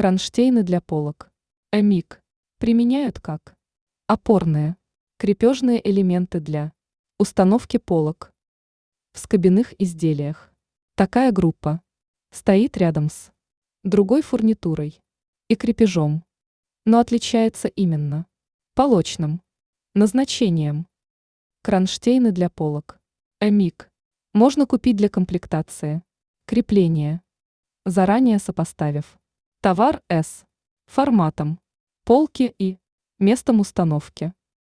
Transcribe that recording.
Кронштейны для полок. ЭМИК. Применяют как опорные, крепежные элементы для установки полок в скобяных изделиях. Такая группа стоит рядом с другой фурнитурой и крепежом, но отличается именно полочным назначением. Кронштейны для полок. ЭМИК. Можно купить для комплектации, крепления, заранее сопоставив товар с форматом полки и местом установки.